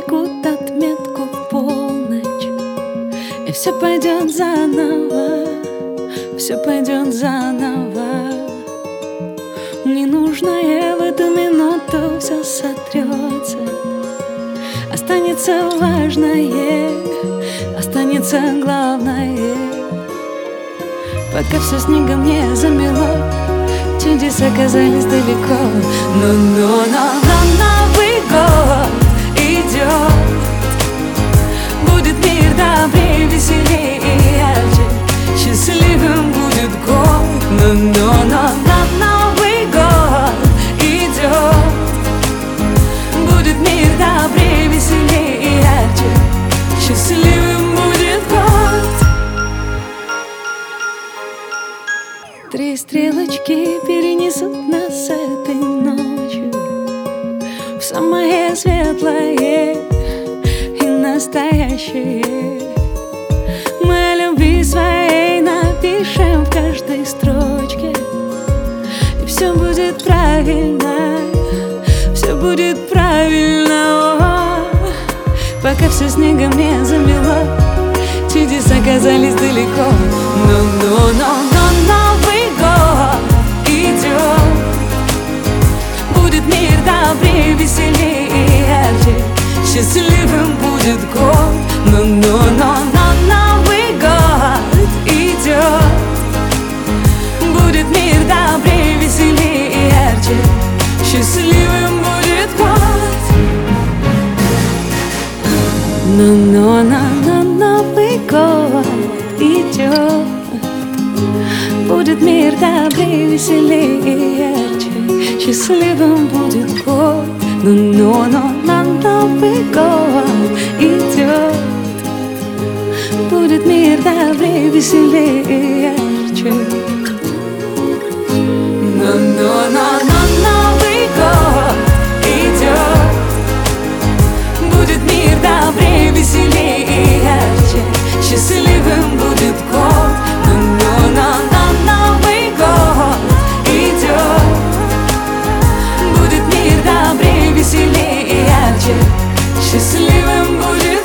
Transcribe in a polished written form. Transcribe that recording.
зажгут отметку в полночь, и все пойдет заново, все пойдет заново. Ненужное в эту минуту все сотрется. Останется важное, останется главное. Пока все снегом не замело, чудеса казались далеко. Но Новый год идет. Будет мир добрее, веселее и ярче. Счастливым будет год. Но Новый год идет. Будет мир добрее, веселее и ярче. Счастливым будет год. 3 стрелочки перенесут нас этой ночью в самое светлое и настоящее. Мы о любви своей напишем в каждой строчке, и все будет правильно, все будет правильно. Пока все снегом не замело, чудеса казались далеко. Но Новый год идет. Будет мир добрее, веселее и ярче. Счастливым будет год. Но Новый год идет. Будет мир добрее, веселее и ярче. Счастливым будет год. Но Новый год идет. Будет мир добрее, веселее и ярче. Счастливым будет год. Но Новый год идет. Будет мир добрее, веселее и ярче. Но Новый год идет. Будет мир добрее, веселее и ярче. Счастливым будет год. Но Новый год идет. Будет мир добрее, веселее и ярче. Счастливым будет